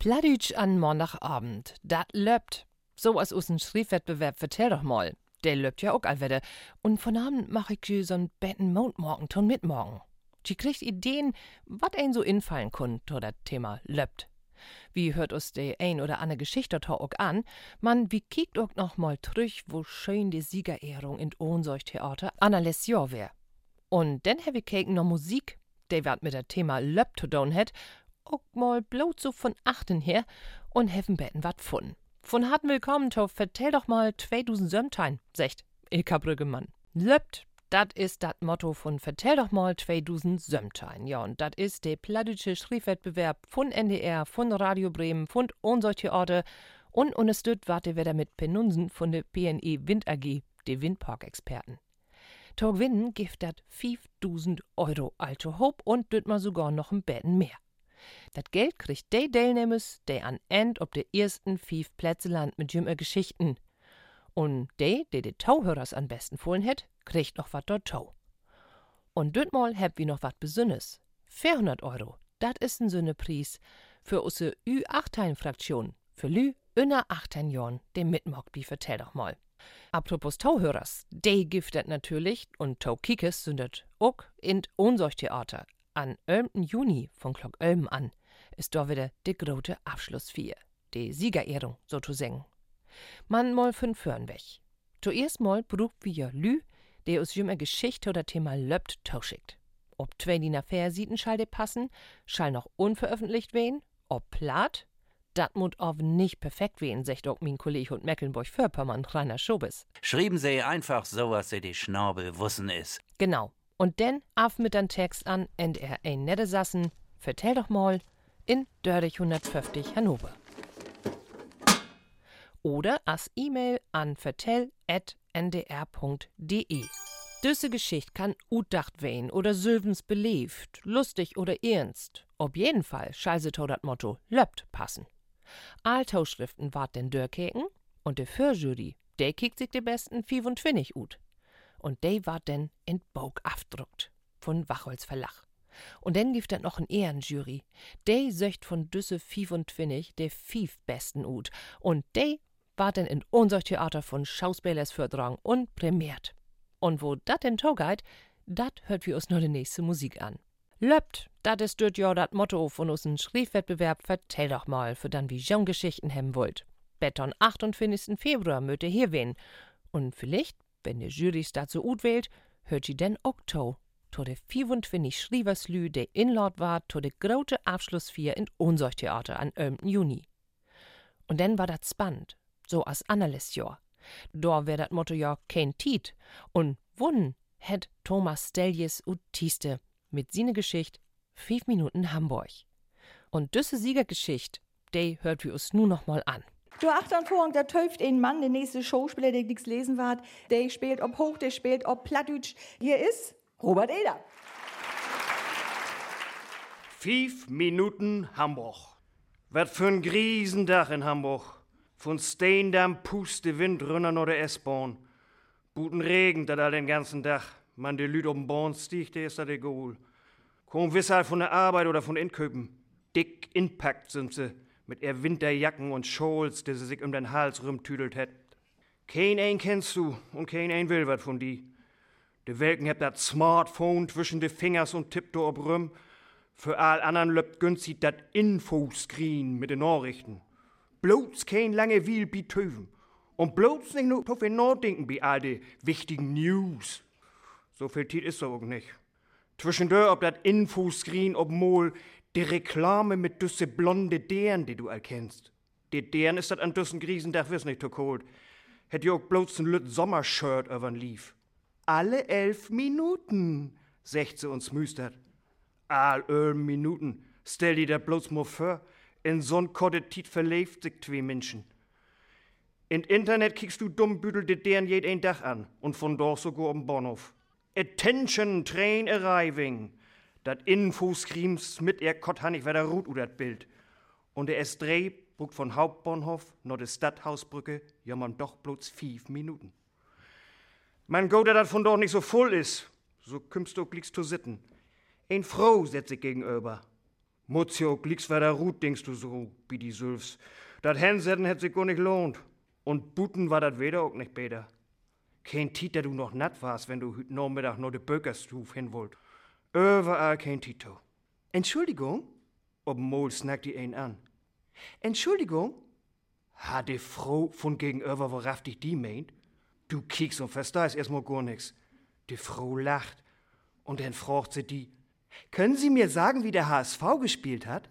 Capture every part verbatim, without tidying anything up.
Plattdeutsch an Montagabend, dat löbt. So als us ein Schriftwettbewerb, vertell doch mal. Der löbt ja auch allwede. Und von Abend mach ich je so'n betten Mondmorgen ton mitmorgen. Die kriegt Ideen, wat ein so infallen kun, to dat Thema löbt. Wie hört us de ein oder andere Geschichte to auch an, man, wie kiekt auch noch mal trüch, wo schön die Siegerehrung in Ohnsorg-Theater alles Jahr wär. Und dann hab ich keken noch Musik, de wat mit der Thema löbt to don het, auch mal bloß so von achten her und heffen betten wat fun. Von harten Willkommen to vertell doch mal zweitausend Sömtein, secht Ilka Brüggemann. Löbt, dat is dat Motto von vertell doch mal zweitausend Sömtein. Ja, und dat is de plattdeutsche Schriftwettbewerb von N D R, von Radio Bremen, von solche Orte und unterstützt warte wieder mit Penunsen von der P N E Wind A G, de Windpark-Experten. To gewinnen gibt dat fünftausend Euro alte Hope und düt mal sogar noch ein Betten mehr. Dat Geld kriegt de Teilnehmers, de an End ob de ersten fünf Plätze land mit jümmer Geschichten. Und de, de de Tauhörers am besten fohlen het, kriegt noch wat dort Tau. Und düt mal heb wie noch wat Besünnes. vierhundert Euro, dat is ein Sünnepreis für usse Ü achtzehn-Fraktion, für Lü inner achtzehn Jahren, dem mitmock bi vertell doch mal. Apropos Tauhörers, de giftet natürlich und Taukikes sündet auch in Ohnsorg-Theater. An elften Juni von Glock Ölm an ist da wieder de grote Abschlussfeier, de Siegerehrung, so zu singen. Man mal fünf Föhren weg. Zuerst mal brucht wir Lü, der us jümmer Geschichte oder Thema löbt tauschickt. Ob zwei Diener Versiten schall de passen, schall noch unveröffentlicht wehen, ob platt, dat mut auf nicht perfekt wehen, sagt auch mein Kollege und Mecklenburg-Vorpommern, Rainer Schobes. Schrieben sie einfach so, was sie die Schnabel wussen is. Genau. Und denn auf mit den Text an N D R ein nette Sassen, vertell doch mal, in Dörrich hundertfünfzig Hannover. Oder als E-Mail an vertell at n d r punkt d e. Düsse Geschichte kann utdacht wehen oder sövens belebt, lustig oder ernst. Ob jeden Fall scheiße to dat Motto löbt passen. Altauschriften wart den Dörrkeken und de Förjury, de kiekt sich de besten fünfundzwanzig ut. Und de wart denn in Bog afdruckt, von Wachholz Verlag. Und dann gibt dann noch ein Ehrenjury. De söcht von düsse fünfundzwanzig de fünf besten ut. Und de wart denn in unser Theater von Schauspielers Förderung und prämiert. Und wo dat denn togeit, dat hört wir uns nur die nächste Musik an. Löbt, dat is dort ja dat Motto von unseren Schriftwettbewerb, vertell doch mal, für dann wie Geschichten haben wollt. Beton achtundfünfzigsten Februar möte hier wen. Und vielleicht, wenn die Jurys dazu ut wählt, hört sie denn Okto, to de fünfundzwanzig Schrieverslü, de Inlord war, to de grote Abschlussfeier in Ohnsorg-Theater an elften Juni. Und dann war dat spannend, so as anderles Jahr. Da wär dat Motto ja kein Tiet. Und wunn het Thomas Stelljes ut Tieste mit sine Geschicht fünf Minuten Hamburg. Und düsse Siegergeschicht, de hört wir uns nu noch mal an. Du achtern Vorhang, da töft ein Mann, der nächste Schauspieler, der nix lesen wart, der spielt ob Hoch, der spielt ob Plattdeutsch. Hier ist Robert Eder. Fünf Minuten Hamburg. Was für ein Griesendach in Hamburg. Von Steendamm puste Wind runter nach der S-Bahn. Guten Regen, da den ganzen Tag. Man, die Lüd ob'n Bahn sticht, der ist da der Goal. Kaum wissert von der Arbeit oder von Inköpen. Dick inpackt sind sie. Mit ihr Winterjacken und Schals, die sie sich um den Hals rumtüdelt hat. Kein ein kennst du und kein ein will wat von die. De Welken hebt dat Smartphone zwischen de Fingers und tippt do ob rum. Für all anderen löbt günstig dat Infoscreen mit den Nachrichten. Bloß kein lange Wiel bi Töven. Und bloß nicht nur auf den Nachdenken bi all de wichtigen News. So viel Tiet ist so auch nicht. Zwischendurch ob dat Infoscreen ob Mol die Reklame mit düsse blonde Dären, die du erkennst. Die Dären ist dat an düssen Griesendach wiss nicht to cold. Hätt jo auch bloß ein lüt Sommershirt übern lief. Alle elf Minuten, secht sie uns müstert. All elf Minuten, stell dir dat bloß mal vor, in so'n korte Tiet verlebt sich zwei Menschen. In Internet kiekst du dummbüdel de Dären jed ein Dach an und von dort sogar am Bahnhof. Attention, train arriving. Dat Infoscreens mit ihr Kott han ich wieder rot u dat Bild. Und der S drei bruckt von Hauptbahnhof nach der Stadthausbrücke, ja man doch bloß fünf Minuten. Man go, dat von dort nicht so voll is, so kümmst du glickst zu sitten. Ein Frau setzt sich gegenüber. Mutz ja auch glicks weiter Rut, denkst du so, wie die Sülfs. Dat Hensetten hätt sich gar nicht lohnt. Und Buten war dat weder auch nicht besser. Kein Titer du noch natt warst, wenn du heute Nachmittag noch de Böckerstuf hin wollt. Überall kein Tito. Entschuldigung? Ob Mol snackt die ein an. Entschuldigung? Hat die Frau von gegenüber, worauf dich die meint? Du kiekst und verstehst erstmal gar nix. Die Frau lacht. Und dann fragt sie die, können Sie mir sagen, wie der H S V gespielt hat?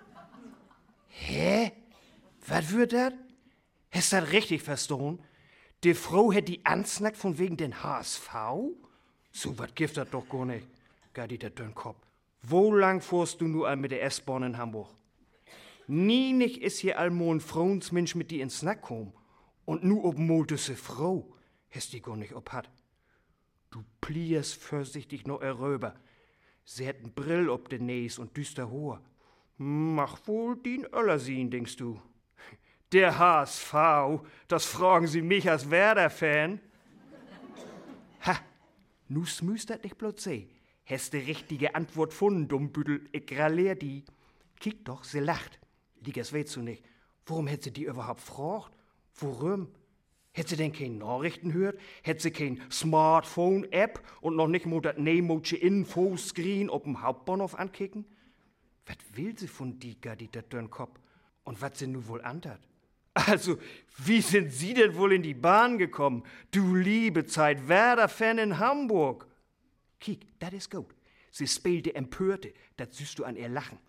Hä? Was wird das? Hast du das richtig verstanden? Die Frau hätt die ansnackt von wegen den H S V? So was gibt das doch gar nicht. Gadi der Dönnkopf. Wo lang fuhrst du nur all mit der S-Bahn in Hamburg? Nie nicht ist hier allmo ein Frauensmensch mit die ins Snack kom. Und nu ob moldese Frau, hast die gar nicht ob hat. Du pliers vorsichtig noch erröber. Sie hätten Brill ob de Näs und düster Haar. Mach wohl den Öller sehen, denkst du. Der H S V, das fragen Sie mich als Werder-Fan. Ha, nu smüst dat nicht bloß seh. Hast de richtige Antwort gefunden, Dummbüdel, ich gralier die. Kiek doch, sie lacht. Liegers weißt du nicht. Warum hätt sie die überhaupt gefragt? Warum? Hätt sie denn keine Nachrichten hört? Hätt sie kein Smartphone-App und noch nicht mal das Nemoche Infoscreen auf dem Hauptbahnhof ankicken? Was will sie von die, Gadi, der Dönnkopf? Und was sie nu wohl antert? Also, wie sind Sie denn wohl in die Bahn gekommen? Du liebe Zeit, Werder-Fan in Hamburg. Kiek, dat is gut. Sie spielte Empörte, dat süßt du an ihr Lachen.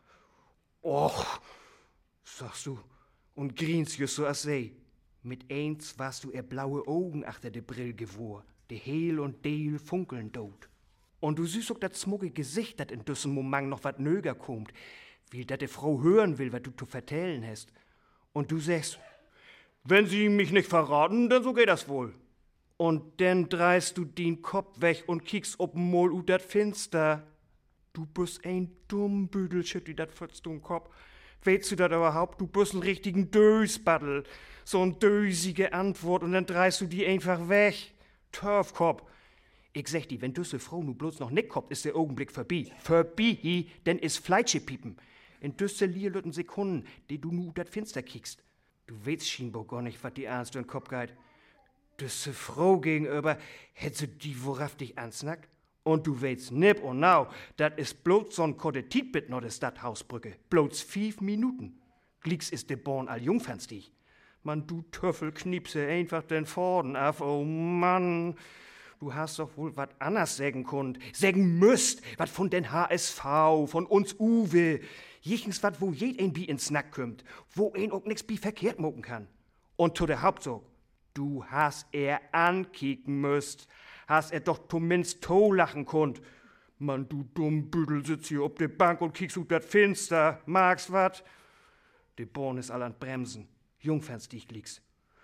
Och, sagst du, und grinst just so als sei. Mit eins warst du ihr blaue Augen achter de Brill gewor, de Heel und Deel funkeln dort. Und du süßt auch dat smugge Gesicht, dat in düssen Moment noch wat nöger kommt, wie dat de Frau hören will, wat du zu vertellen hast. Und du sagst, wenn Sie mich nicht verraten, dann so geht das wohl. Und dann dreist du den Kopf weg und kiekst ob'n Mol ut dat Finster. Du bist ein Dummbüdel, schütt dat fürzt du Kopf. Weißt du dat überhaupt? Du bist ein richtigen Dösbaddel. So ein dösige Antwort und dann dreist du die einfach weg. Törfkopf. Ich sag dir, wenn düsse Frau nu bloß noch nicht kommt, ist der Augenblick vorbei. Vorbei, denn is Fleitsche piepen. In düsse lierlütten Sekunden, die du nu dat Finster kiekst. Du weißt scheinbar gar nicht, wat die ernst in den Kopf geht. Düsse Frau gegenüber, hätt sie die worauf dich ansnackt? Und du weißt nipp und nau, dat is bloß so'n Kodetit noch de Stadthausbrücke. Bloß fief Minuten. Glicks is de Born all jungfernstig. Man, du Töffel, kniepse einfach den Vorden af, oh Mann. Du hast doch wohl wat anders sägen kund. Sägen müsst, wat von den H S V, von uns Uwe. Jichens wat, wo jed ein bi ins Nack kümmt, wo ein auch nix bi verkehrt mucken kann. Und zu der Hauptsog, du hast er ankicken müsst, hast er doch zumindest to lachen kund. Mann, du Dummbüdel, sitz hier ob de Bank und kiekst ut dat Finster, magst wat? De Born is all an Bremsen, jungfernstig liegst.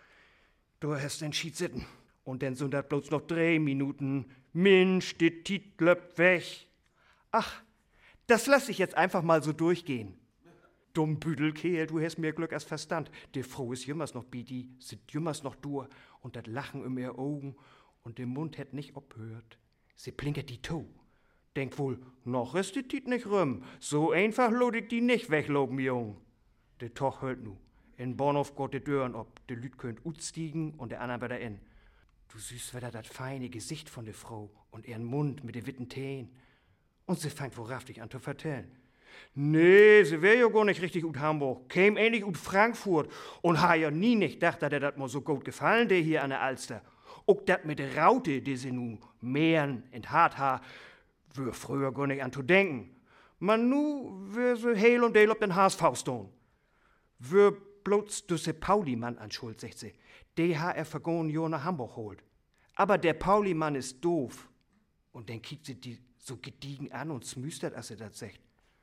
Du hast den Schied sitten. Und dann sind dat bloß noch drei Minuten. Mensch, die Tit löppt weg. Ach, das lass ich jetzt einfach mal so durchgehen. Dummbüdelkehl, du hast mehr Glück als Verstand. Die Frau ist jümmers noch bidi, sit jümmers noch dur und dat Lachen um ihr Augen und der Mund hätt nicht obhört. Sie plinkert die Toe. Denk wohl, noch ist die Tit nicht rüm. So einfach lot ich die nicht wegloben, Jung. De Toch hört nu. In Bornhof geht die Dörren ob. De Lüt könnt utstiegen und der anderen wieder in. Du süßt wieder dat feine Gesicht von der Frau und ihren Mund mit de witten Teen. Und sie fängt wahrhaftig an zu vertellen. Nee, sie wär ja gar nicht richtig ut Hamburg, käm ähnlich ut Frankfurt und ha ja nie nicht gedacht, dass der dat mal so gut gefallen, der hier an der Alster. Ook dat mit der Raute, die sie nu mehren in hart ha, wär früher gar nicht an zu denken. Man nu wär sie heil und deil ob den H S V stone. Wär bloß düsse Pauli-Mann an Schuld, sagt sie. Der ha er vergoren jo nach Hamburg holt. Aber der Pauli-Mann ist doof. Und dann kickt sie die so gediegen an und smüstert, als er das sagt.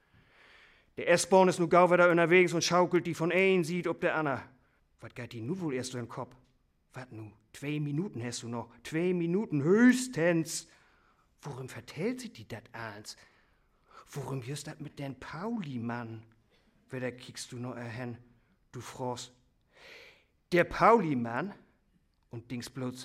Der S-Bahn ist nu gau wieder unterwegs und schaukelt die von ein sieht ob der Anna. Was geht die nu wohl erst so in den Kopf? Was nu? Zwei Minuten hast du noch. Zwei Minuten höchstens. Worum vertellt sie die dat eins? Worum just dat mit den Pauli-Mann? Wer kickst du noch erhen? Du fragst. Der Pauli-Mann? Und dings bloß.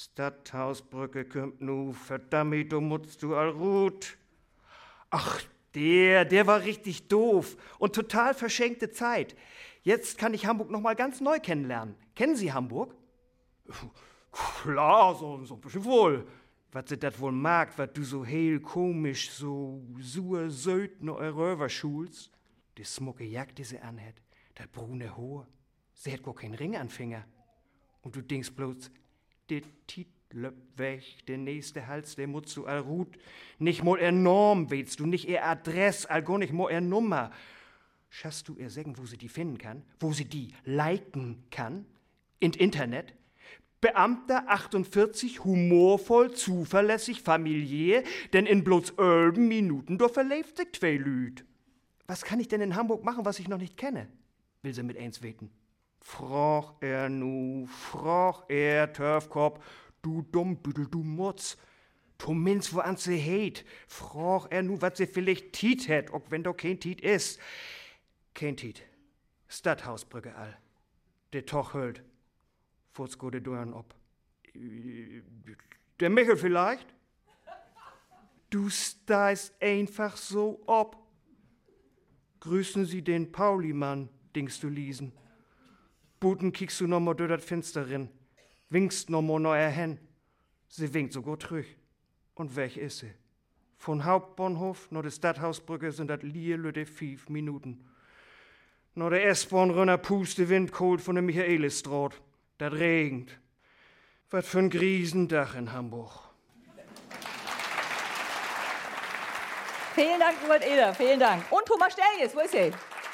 Stadthausbrücke kümmt nu, verdammt, du mutzt du all Rut. Ach, Der, der war richtig doof und total verschenkte Zeit. Jetzt kann ich Hamburg noch mal ganz neu kennenlernen. Kennen Sie Hamburg? Klar, so, so ein bisschen wohl. Was sie dat wohl mag, wat du so heel komisch, so sur södne Röver schulst. Die smucke Jacke, die sie anhat, dat brune Haar. Sie hat gar keinen Ring an Finger. Und du denkst bloß, der Tit löppt weg, der nächste Hals, der muss zu all Rut. Nicht mal er Norm willst du, nicht er Adress, all gar nicht mal er Nummer. Schaffst du ihr sagen, wo sie die finden kann? Wo sie die liken kann? In Internet? Beamter achtundvierzig, humorvoll, zuverlässig, familiär, denn in bloß elben Minuten da verläuft sich zwei Lüd. Was kann ich denn in Hamburg machen, was ich noch nicht kenne? Will sie mit eins weten. Froch er nu, froch er, Törfkorb, du Dummbüdel, du Mutz. Du minst, wo an sie heit. Froch er nu, wat sie vielleicht Tiet het, auch wenn do kein Tiet is. Kein Tiet. Stadthausbrücke all. Der Toch hüllt. Furz go de Dörren ob. Der Michel vielleicht? Du steist einfach so ob. Grüßen Sie den Pauli-Mann, dingst du Liesen. Buten kiekst du noch mal durch das Fenster rin. Winkst noch mal neuer hen. Sie winkt sogar trüch. Und weg is sie. Von Hauptbahnhof nach der Stadthausbrücke sind das lierlüde fünf Minuten. Nach der S-Bahn runter puste Wind kalt von der Michaelisstraat. Das regnet. Was für ein Griesendach in Hamburg. Vielen Dank, Robert Eder, vielen Dank. Und Thomas Stelljes, wo ist er?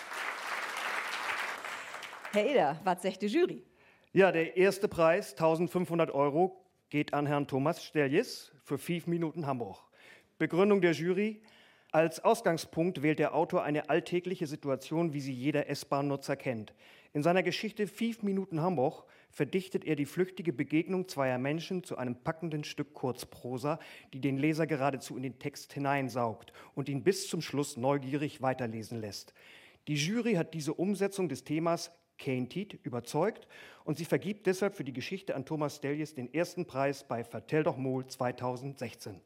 Herr Eder, was sagt die Jury? Ja, der erste Preis, eintausendfünfhundert Euro, geht an Herrn Thomas Stelljes für fünf Minuten Hamburg. Begründung der Jury: Als Ausgangspunkt wählt der Autor eine alltägliche Situation, wie sie jeder S-Bahn-Nutzer kennt. In seiner Geschichte fünf Minuten Hamburg verdichtet er die flüchtige Begegnung zweier Menschen zu einem packenden Stück Kurzprosa, die den Leser geradezu in den Text hineinsaugt und ihn bis zum Schluss neugierig weiterlesen lässt. Die Jury hat diese Umsetzung des Themas Kein Tiet überzeugt und sie vergibt deshalb für die Geschichte an Thomas Stelljes den ersten Preis bei Vertell doch Mol zweitausendsechzehn.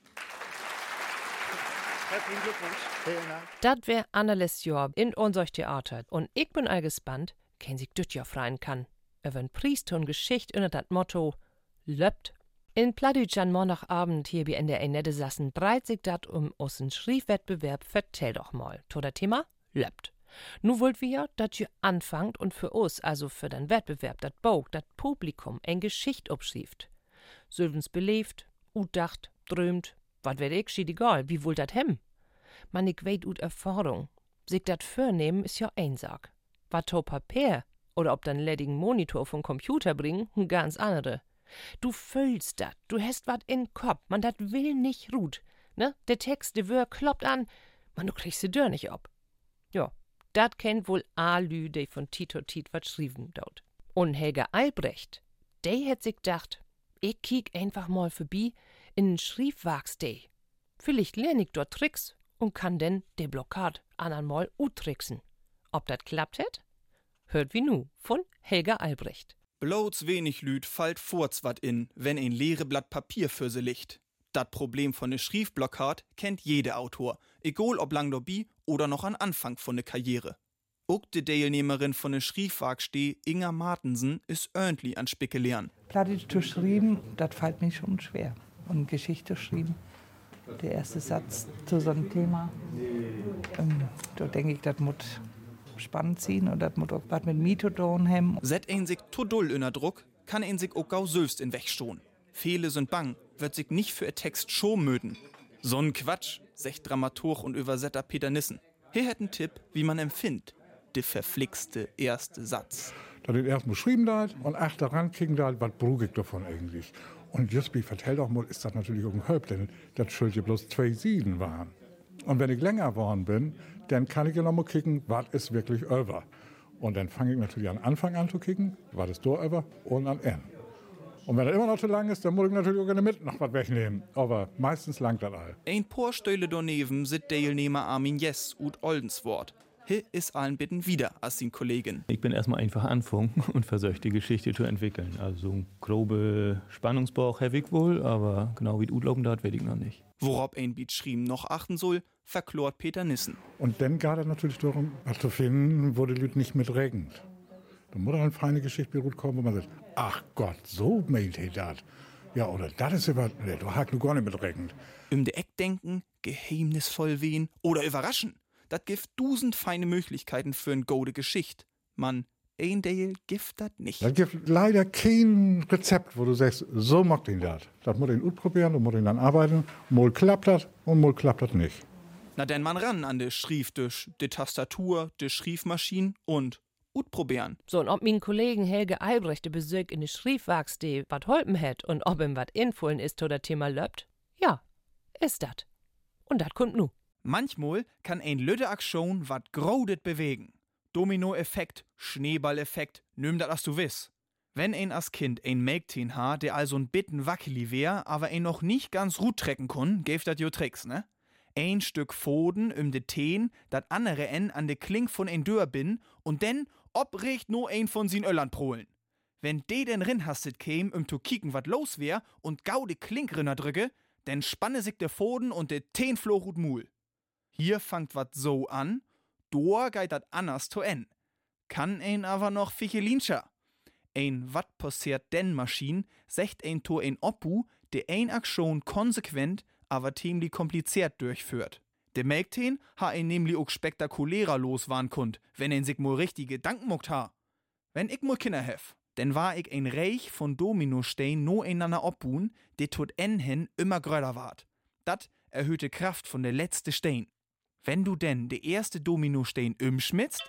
Herzlichen Glückwunsch. Vielen Dank. Das wär Annelies Jahr in unser Theater. Und ich bin all gespannt, kein sich düt ja freien kann. Über ein Priest und Geschichte unter das Motto löppt. In Pladütsch an Montagabend hier bei N D R Nette sassen breit sich dat um unseren Schriefwettbewerb Vertell doch mal. To das Thema löppt. Nu wollt wir, dat ihr anfangt und für uns, also für den Wettbewerb, dat Bauch, dat Publikum, en Geschicht obschrieft. Sülvens belebt, utdacht, drömt, wat werd ich, schied egal, wie wohl dat hem? Man ich weet ut Erfahrung. Sich dat vornehmen is ja ein Sag. Wat to Papier oder ob dann ledigen Monitor vom Computer bringen, n ganz andere. Du füllst dat, du hast wat in Kopf, man dat will nicht ruht. Ne? Der Text, der Wör kloppt an, man du kriegst die Dörr nicht ab. Ja, dat kennt wohl Alü, de von Tito Tit wat schrieben dort. Und Helga Albrecht, de hätt sich gedacht, ich kiek einfach mal vorbei in n Schriefwags-Day. Vielleicht lern ich dort Tricks und kann denn de Blockad andern mal utricksen. Ob dat klappt hätt? Hört wie nu von Helga Albrecht. Bloß wenig Lüd fallt furz wat in, wenn ein leere Blatt Papier für se liegt. Dat Problem von ne Schriefblockad kennt jede Autor, egal ob lang dobie oder noch an Anfang von ne Karriere. Ook de Teilnehmerin von ne Schriefwagsteh, Inga Martensen, is öntli an Spicke lernen. Plattdeutsch zu schreiben, das fällt mir schon schwer. Und Geschichte schreiben, der erste Satz zu so einem Thema, ähm, da denke ich, das muss spannend sein und das muss auch was mit mir zu tun haben. Set ein sich to dull in der Druck, kann ein sich auch gau selbst in wegstohn. Fehle sind bang, wird sich nicht für ihr Text schon möden. So'n Quatsch, sagt Dramaturg und Übersetter Peter Nissen. Hier hätt ein Tipp, wie man empfindt, der verflixte erste Satz. Da den erst beschrieben da und ach daran kriegen da, was brug ich davon eigentlich. Und just wie Vertell doch mal, ist das natürlich auch ein Halb, denn das schuld ja bloß zwei Sieden waren. Und wenn ich länger geworden bin, dann kann ich ja noch mal kicken, was ist wirklich über. Und dann fange ich natürlich an Anfang an zu kicken, was ist da über und am Ende. Und wenn das immer noch zu lang ist, dann muss ich natürlich auch in der Mitte noch was wegnehmen. Aber meistens langt das all. Ein paar Stühle daneben sit Teilnehmer Armin Jess ut Oldenswort. Hier ist allen bitten wieder als sin Kollegin. Ich bin erstmal einfach anfangen und versuche die Geschichte zu entwickeln. Also ein grobe Spannungsbauch habe ich wohl, aber genau wie du glauben dat, weiß ich noch nicht. Worauf ein Beat schrieben noch achten soll, verklort Peter Nissen. Und dann geht es natürlich darum, was zu finden, wo die Leute nicht mit regnet. Da muss eine feine Geschichte gut kommen, wo man sagt, ach Gott, so meint ihr das. Ja, oder das ist über, nee, du hast nur gar nicht mit regnet. Um de Eck denken, geheimnisvoll wehen oder überraschen. Das gibt dusend feine Möglichkeiten für eine gute Geschichte. Man, ein Dale gibt das nicht. Es gibt leider kein Rezept, wo du sagst, so macht ihn das. Das muss ihn ausprobieren, du musst ihn dann arbeiten. Mal klappt das und mal klappt das nicht. Na denn man ran an de Schrieftisch, de Tastatur, de Schriefmaschine und utprobieren. So, und ob mein Kollegen Helge Albrecht de Besuch in de Schriefwerkste wat holpen het und ob ihm wat infohlen ist to dat Thema löbt, ja, ist dat. Und dat kommt nu. Manchmal kann ein lütte Aktion wat grodet bewegen. Domino-Effekt, Schneeball-Effekt, nimm dat as du wiss. Wenn ein as Kind ein Mägdchen ha, der also ein bitten wackeli wär, aber ein noch nicht ganz gut trecken kun, gäf dat jo Tricks, ne? Ein Stück Foden um de Teen, dat andere en an de Kling von ein Dörr bin und denn obricht no ein von sin Öllern prohlen. Wenn de denn rinhastet käm, um zu kicken wat los wär und gau de Klink rinner drücke, denn spanne sich der Foden und de Teen floch ut Mul. Hier fangt wat so an, doa geit dat anders to en. Kann ein aber noch Fichelinscher. Ein wat passiert denn Maschin, secht ein to ein Oppu, de ein Aktion konsequent, aber ziemlich kompliziert durchführt. De Mägdchen ha ein nämlich auch spektakulärer loswarn kund, wenn ein sich mal richtig Gedanken muckt ha. Wenn ich mal Kinder hef, denn war ich ein Reich von Dominostein no einander obbuhen, de tut en hin immer gröder ward. Dat erhöhte Kraft von der letzte Stein. Wenn du denn de erste Dominostein umschmitzt,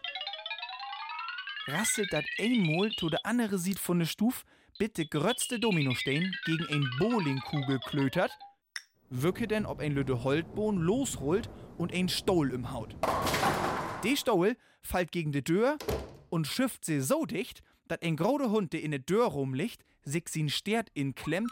rasselt dat einmal to de andere sieht von de Stuf, bitte grötzte Dominostein gegen ein Bowlingkugel klötert, wirke denn, ob ein Lütte Holtbohn losrollt und ein Stoll im Haut. De Stoll fallt gegen de Dörr und schifft sie so dicht, dat ein grauder Hund, der in de Dörr rumliegt, sich sin Stert in klemmt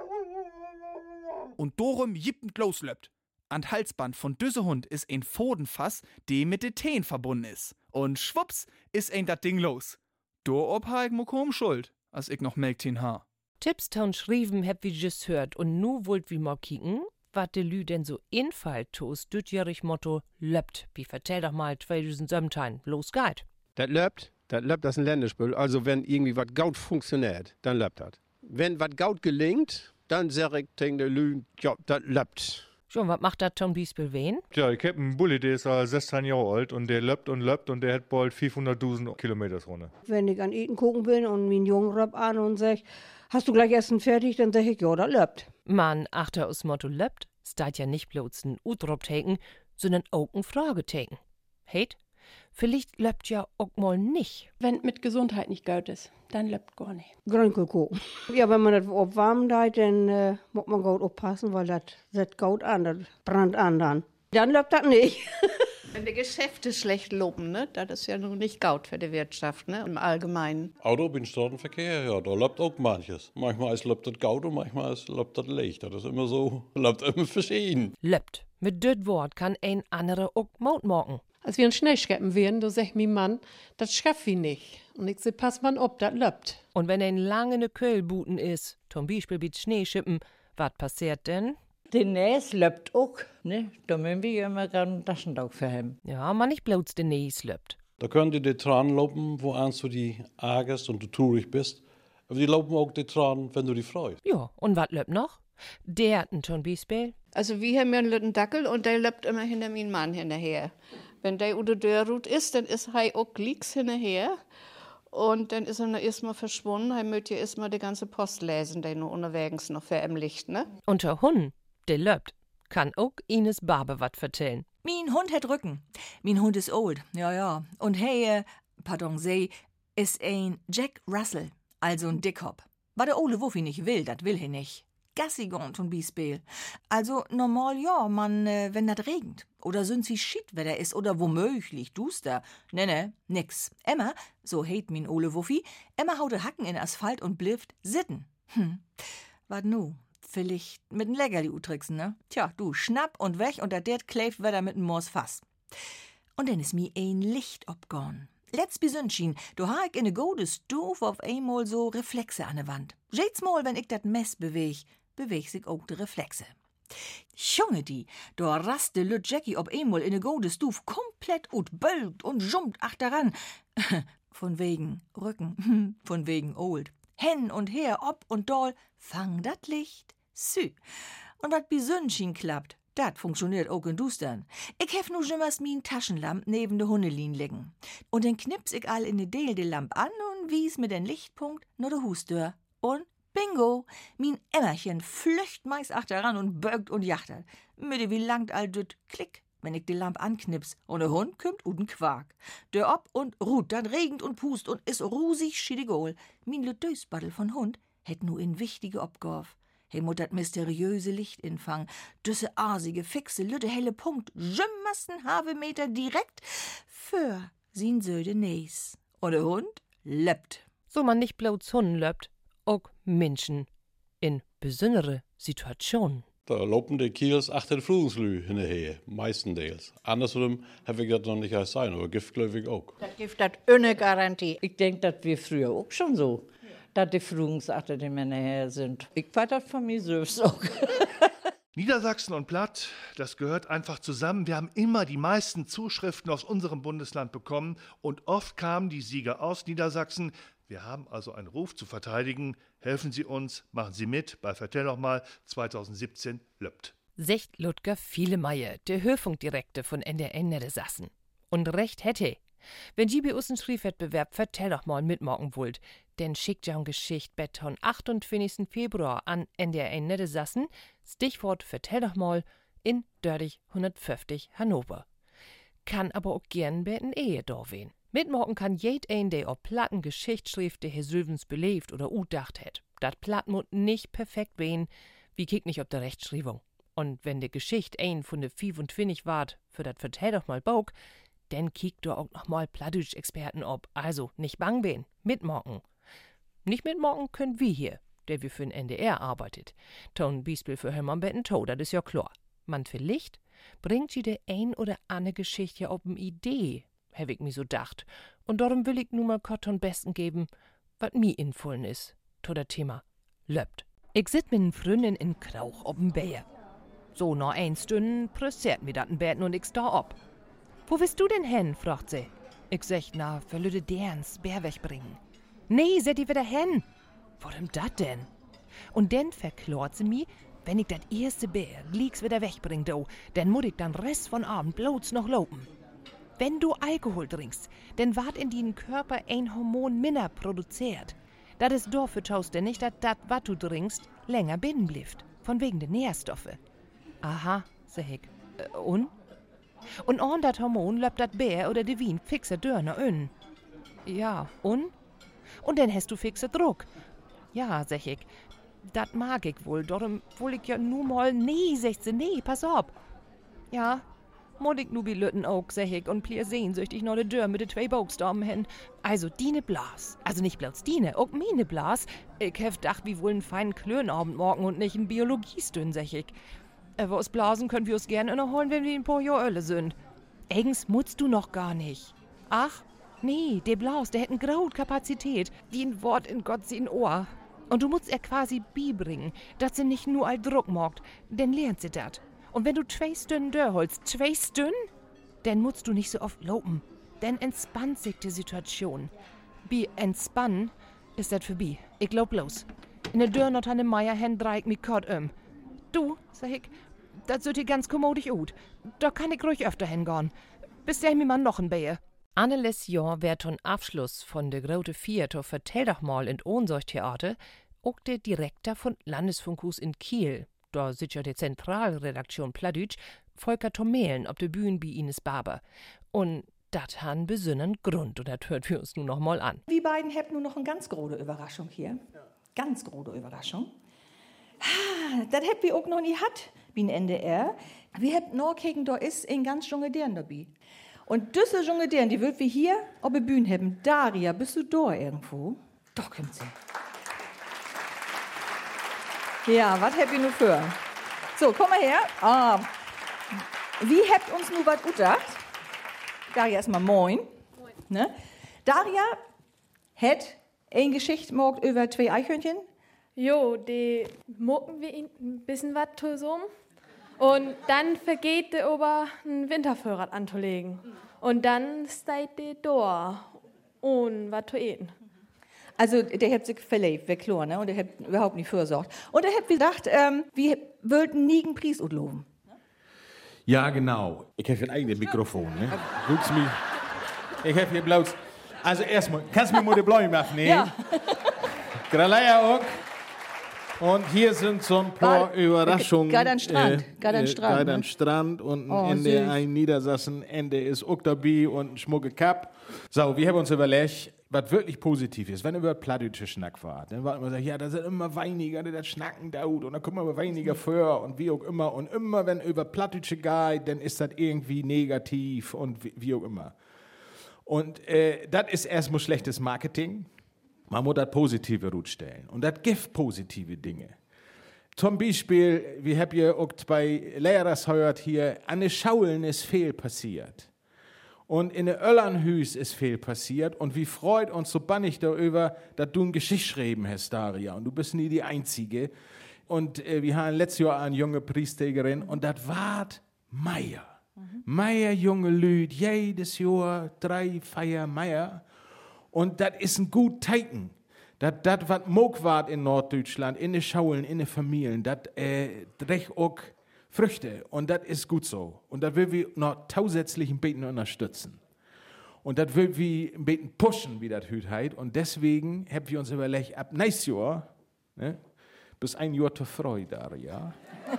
und dorum jippend loslöppt. An Halsband von düsse Hund ist ein Fodenfass, de mit de Teen verbunden is. Und schwupps ist ein dat Ding los. Do ob ha ich mo kaum schuld, als ich noch Mägdchen ha. Tipps taun schrieben heb wie just hört und nu wollt wie mal kicken, wat de Lü denn so infallt tos dütjährig Motto löppt. Wie vertell doch mal zweitausendsiebzehn, los geht. Das löppt, das löppt, das ist ein Länderspiel. Also wenn irgendwie was gut funktioniert, dann löppt das. Wenn was gut gelingt, dann sag ich den Lü, ja, das löppt. Schon, was macht das Tom Biesbel wen? Ja, ich hab einen Bulli, der ist äh, sechzehn Jahre alt und der löppt und löppt und der hat bald fünfhunderttausend Kilometer runter. Wenn ich an Eten gucken bin und mein Jungen röp an und sag, hast du gleich Essen fertig, dann sag ich, ja, das löppt. Man, achter aus Motto löppt, steht ja nicht bloß ein Udrop-Taken, sondern auch ein Fragetaken. Heit? Vielleicht löppt ja auch mal nicht. Wenn mit Gesundheit nicht gut ist, dann löppt gar nicht. Grünkelko. Ja, wenn man das aufwärmt, dann äh, muss man gut aufpassen, weil das setzt gut an, das brannt an dann. Dann löppt das nicht. Wenn die Geschäfte schlecht loben, ne, das ist ja nun nicht gut für die Wirtschaft, ne, im Allgemeinen. Auto bin Straßenverkehr, ja, da läuft auch manches. Manchmal ist läuft das gut und manchmal ist läuft das leicht. Das ist immer so, läuft immer verschieden. Löppt. Mit düt Wort kann ein anderer auch Maut morgen. Als wir ein Schneeschkeppen wären, da sagt mein Mann, das schaff ich nicht. Und ich sag, pass mal ob, das löppt. Und wenn ein lange ne Köhlbuten is, zum Beispiel mit Schneeschippen, was passiert denn? Die Näs löppt auch, ne? Da müssen wir immer gerne einen Taschentauch für haben. Ja, man nicht bloß die Näs löppt. Da können die die Tränen lopen, wo ernst du die ärgerst und du traurig bist. Aber die lopen auch die Tränen, wenn du die freust. Ja, und was löppt noch? Der hat ein Tom Biesbel. Also wir haben ja einen lütten Dackel und der löppt immer hinter meinem Mann hinterher. Wenn der unter der Rut ist, dann ist er auch links hinterher. Und dann ist er noch erstmal verschwunden. Er möchte ja erstmal die ganze Post lesen, der nur unterwegs noch verömmlicht, ne? Und der Hund, der löppt, kann auch Ines Barbe wat vertellen. Mein Hund hat Rücken. Mein Hund ist old, ja, ja. Und hey, äh, pardon, sei, ist ein Jack Russell, also ein Dickhop. Was der Ole Wuffi nicht will, das will er nicht. Gassi gont und Biesbel. Also normal ja, man, äh, wenn das regnet. Oder sind wie Schiedwetter ist oder womöglich duster. Ne, ne, nix. Emma, so heit min Ole Wuffi, Emma haute Hacken in Asphalt und blifft sitten. Hm, wat nu? Vielleicht mit n Leckerli utrixen, ne? Tja, du, schnapp und weg und dat kläft wieder mit n Moors Fass. Und dann is mi ein Licht obgorn. Letzt Besündchen, du ha ich in ne gode Stuf auf einmal so Reflexe an der Wand. Jedes Mal, wenn ich dat Mess beweg, beweg sich auch de Reflexe. Junge die, da rast de Lüt Jackie ob einmal in ne gode Stuf komplett ut bölkt und jumpt achteran. Von wegen Rücken, von wegen old. Hen und her, ob und doll, fang dat Licht. Sü. Und wat bi Sonnenschein klappt, dat funktioniert auch in Dustern. Ich hef nu jimmers min Taschenlamp neben de Hundelin liegen. Und den knips ich all in de Deel de Lamp an und wies mit den Lichtpunkt nur de Hustür. Und bingo, min Emmerchen flücht meist achteran und bögt und jachtert. Mitte wie langt all düt klick, wenn ich die Lamp anknips. Und der Hund kümmt uden Quark. Der ob und ruht, dann regend und pust und is rusig schidigol. Min le Dösbaddel von Hund hätt nu in wichtige Obgorf. He mut dat mysteriöse Licht infang, düsse asige, fixe, lütte helle Punkt, jümmersten Havemeter direkt für sin Söde Nees. Und der Hund löppt. So man nicht bloß Hunden löppt, auch Menschen in besondere Situationen. Da lopen die Kiels achter de Frühlingslü hinterher, meistendeels. Andersrum habe ich das noch nicht als sein, aber Gift glaube ich auch. Das gibt das ohne Garantie. Ich denke, das wir früher auch schon so, dass die Frühlingsachter die Männer her sind. Ich war das von mir selbst auch. Niedersachsen und Platt, das gehört einfach zusammen. Wir haben immer die meisten Zuschriften aus unserem Bundesland bekommen und oft kamen die Sieger aus Niedersachsen. Wir haben also einen Ruf zu verteidigen. Helfen Sie uns, machen Sie mit bei Vertell doch mal zwanzig siebzehn löppt. Secht Ludger Vielemeier, der Hörfunkdirektor von N D R Niedersachsen. Und recht hätte. Wenn Sie bei uns einen Schriftwettbewerb Vertell doch mal mitmachen wollt, dann schickt ja eine Geschichte beton achtundzwanzigsten Februar an N D R Niedersachsen, Stichwort Vertell doch mal in Dördig hundertfünfzig Hannover. Kann aber auch gern bei en Ehe da wen. Mitmachen kann jed ein, der ob Platten Geschicht schrift, der Herr Sülvens belebt oder udacht hätt. Dat Platt mut nicht perfekt wen, wie kick nicht ob der Rechtschreibung. Und wenn de Geschicht ein von de fünfundzwanzig wart, für dat Vertell doch mal Bauch, denn kick du auch noch mal Plattdeutsch-Experten ob. Also nicht bang wen, mitmachen. Nicht mitmachen könnt wir hier, der wir für den N D R arbeitet. Ton Biespel für Hermann Betten to, dat is ja klar. Man vielleicht bringt sie de ein oder andere Geschichte ja ob n Idee, hab ich mir so dacht. Und darum will ich nun mal Kotton besten geben, wat mi infallen is, to dat Thema löppt. Ich sit mit n Fründin in Krauch ob'n Bär. So noch ein Stünden pressiert mir dat n Betten und ich sta ob. Wo willst du denn hen, fragt sie. Ich sech, na, verlüde derns Bär wegbringen. Nee, set die wieder hen. Warum dat denn? Und denn verklort sie mi, wenn ich dat erste Bär lieks wieder wegbring, do, denn mut ich dann Rest von Abend bloß noch lopen. Wenn du Alkohol trinkst, dann ward in deinen Körper ein Hormon minder produziert. Das ist dafür taust denn nicht, dass das, was du trinkst, länger binnen blifft. Von wegen der Nährstoffe. Aha, sag ich. Äh, und? Und an dat Hormon löppt dat Bär oder de Wien fixe Dörner ön. Ja, und? Und dann hast du fixe Druck. Ja, sag ich. Dat mag ich wohl, darum wohl ich ja nu mal, nee, sagt sie, nee, pass auf. Ja, mod ich nu bi Lütten auch, sag ich, und plier sehnsüchtig noch de Dörr mit de zwei Buchstaben hin. Also Dine Blas. Also nicht bloß Dine, auch mine Blas. Ich hef dacht, wie wohl einen feinen Klönabend morgen und nicht ein Biologiestünn, sag ich. Aber aus Blasen können wir uns gerne innerholen, wenn wir ein paar Jahre Ölle sind. Eigens mutzt du noch gar nicht. Ach, nee, der Blaus, der hätt n graut Kapazität, wie ein Wort in Gott sein Ohr. Und du musst er quasi bibringen, dass sie nicht nur all Druck morgt, denn lernt sie dat. Und wenn du zwei Stunden Dörr holst, zwei Stunden, dann musst du nicht so oft lopen. Denn entspannt sich die Situation. Bi entspannen ist dat für bi. Ich glaub bloß. In der Dörr not an dem Meier hen dreig mi Kott um. Du, sag ich, dat süd dir ganz kommodig ut. Da kann ich ruhig öfter hingorn. Bis der mir mal noch ein Bähe. Annelies Jahr wird ton Abschluss von der Grote Vierter Vertell doch mal in Ohnsorgtheater auch der Direktor von Landesfunkhus in Kiel. Da sitzt ja die Zentralredaktion Plattdeutsch, Volker Tomelen ob der Bühne bei Ines Barber. Und dat han besünnen Grund, und dat hört wir uns nun noch mal an. Wir beiden haben nun noch eine ganz große Überraschung hier. Ja. Ganz große Überraschung. Ah, das habt wir auch noch nie hat, wie ein N D R. Wir habt noch gegen da ist ein ganz junge Dern dabei. Und diese junge Dern, die wird wir hier auf der Bühne haben. Daria, bist du da irgendwo? Doch, kommt sie. Ja, was habt ihr nur für? So, komm mal her. Ah, wie habt uns nur was gedacht? Daria, erstmal moin. Moin. Ne? Daria hat eine Geschichte gemacht über zwei Eichhörnchen. Jo, die mucken wir ein bisschen was zusammen. Und dann vergeht der Ober ein Wintervorrat anzulegen. Und dann steht der da und was zu essen. Also der hat sich verlebt, wäre klar, ne? Und der hat überhaupt nicht vorsorgt. Und er hat gedacht, ähm, wir wollten nie einen Preis utloben. Ja, genau. Ich habe ein eigenes Mikrofon, ne? Guckst mich. Ich habe hier bloß... Also erstmal, kannst du mir mal die Bläume abnehmen? Ja. Gralaya auch. Und hier sind so ein paar Überraschungen. Gerade an Strand. Äh, Gerade an Strand. Gerade ne? an Strand und Oh, in der süß. ein Niedersassen Ende ist auch dabei und ein schmucke Cup. So, wir haben uns überlegt, was wirklich positiv ist, wenn über plattdeutsche Schnack war, dann war immer so, ja, da sind immer weniger, die das Schnacken dauert und dann kommen immer weniger vor und wie auch immer. Und immer, wenn über plattdeutsche geht, dann ist das irgendwie negativ und wie, wie auch immer. Und äh, das ist erstmal schlechtes Marketing. Man muss das Positive gut stellen. Und das gibt positive Dinge. Zum Beispiel, wir haben ja auch bei Lehrers gehört hier, an den Schaulen ist viel passiert. Und in der Öllernhüs ist viel passiert. Und wie freut uns so bannig darüber, dass du eine Geschichte schreiben hast, Daria. Und du bist nie die Einzige. Und äh, wir haben letztes Jahr eine junge Priesterin und das war Meier. Mhm. Meier, junge Lüd, jedes Jahr drei Feier Meier. Und das ist ein gut Zeichen. Das, was mog ward in Norddeutschland, in den Schaulen, in den Familien, das äh, trägt auch Früchte. Und das ist gut so. Und das will wir noch zusätzlich ein bisschen unterstützen. Und das will wir ein bisschen pushen, wie das heute heißt. Und deswegen haben wir uns überlegt, ab nächstes Jahr, ne, bis ein Jahr zu Freude, Daria.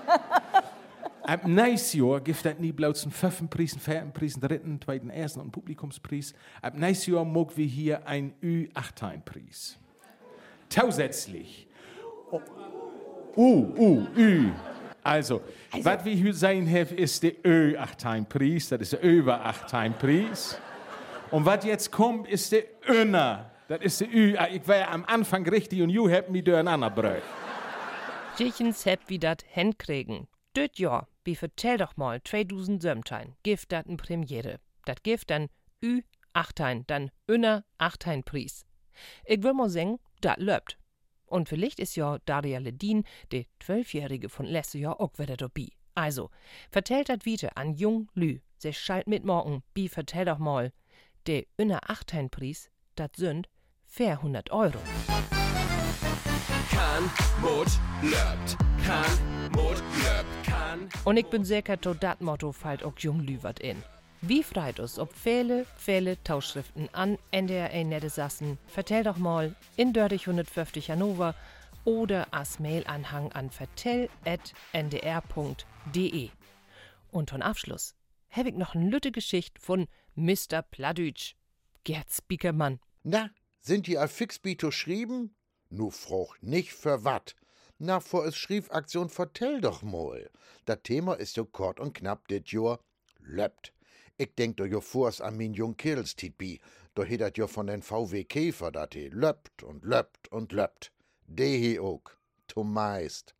Ab nächstes Jahr gibt es nicht bloß einen fünften Preis, einen vierten Preis, einen dritten, zweiten, ersten und einen Publikumspreis. Ab nächstes Jahr mögen wir hier einen Ü achtzehn Preis. Zusätzlich. Oh. U, U, Ü. Also, also. was wir hier sein haben, ist der Ö achtzehn Preis, das ist der über achtzehn Preis. Und was jetzt kommt, ist der Öner, das ist der Ü. Ich war ja am Anfang richtig und you habt mich durcheinander gebracht. Tschechens heb wie dat hinkriegen. Döt Jahr, wie vertell doch mal zweitausend siebzehn, gibt dat n Premiere. Dat gibt dann Ü achtzehn, dann Öner achtzehn Preis. Ich will mal sagen, dat löbt. Und vielleicht ist ja Daria Ledin, die Zwölfjährige von letztes Jahr, auch wieder dabei. Also, vertellt dat wieder an Jung Lü. Sie schalt mit morgen, bi vertell doch mal. Der Öner achtzehn Preis, dat sind vierhundert Euro. Kann, Mut, löbt. Kann, Mut, löbt. Kann. Und ich bin sicher, to dat Motto fällt auch Jung Lü wat in. Wie freit uns ob viele, viele Tauschschriften an N D R Niedersachsen? Vertell doch mal in Dörrich hundertfünfzig Hannover oder als Mailanhang an vertell at n d r punkt d e. Und zum Abschluss habe ich noch eine lütte Geschichte von Mister Plattdeutsch, Gerd Spiekermann. Na, sind die al Fixbito schrieben? Nu froch nicht für wat. Na, vor es Schriefaktion vertell doch mal. Das Thema ist so kort und knapp dit Jahr löppt. Ich denk doch jo vors an min jung Kirls Titbi, doch he dat jo von den V W Käfer, dat he löppt und löppt und löppt. De he ook, to meist.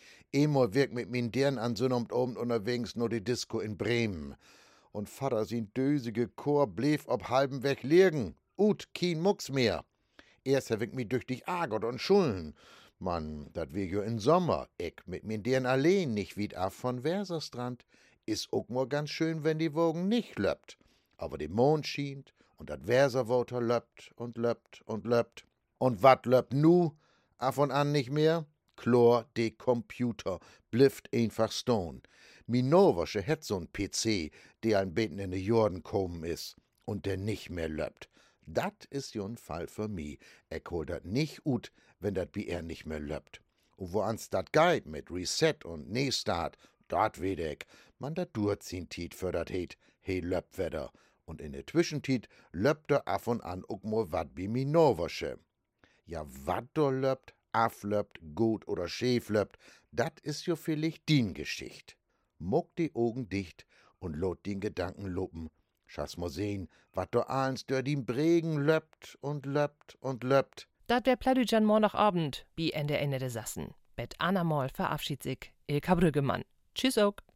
Emol wirkt mit min Dern an Sünnomt oben unterwegs nur die Disco in Bremen. Und Vater sin dösige Chor blieb ob halben Weg liegen. Ut, kien Mucks mehr. Erst hab ich mi durch dich ärgert und schulden. Mann, dat wär jo in Sommer. Ich mit min Dern allein nicht wied af von Verserstrand. Ist auch mal ganz schön, wenn die Wogen nicht löppt. Aber der Mond schient und dat Verserwoter löppt und löppt und löppt. Und wat löppt nu? Af und an nicht mehr? Chlor, de Computer, blifft einfach stone. Minoversche het so'n P C, der ein Beten in de Jorden kommen is und der nicht mehr löppt. Dat is jo ein Fall für mi. Ich hol dat nicht ut, wenn dat bi er nicht mehr löppt. Und wo ans dat geht mit Reset und Neustart, dat weet ich. Man dat durchziehen tiet für dat heet, he löppt wedder. Und in der Zwischentiet löppt er af und an ook mal wat bi Minoversche. Ja, wat do löppt, aflöppt, gut oder schäf löppt, dat is jo vielleicht din Geschicht. Muck die Augen dicht und lot den Gedanken luppen. Schass mal sehen, wat do ahns dör din Bregen löppt und löppt und löppt. Dat wär Plattdeutsch an Morgenabend, wie N D R Niedersachsen. Bet Anna Moll verabschiedet sich Ilka Brüggemann. Tschüss auch.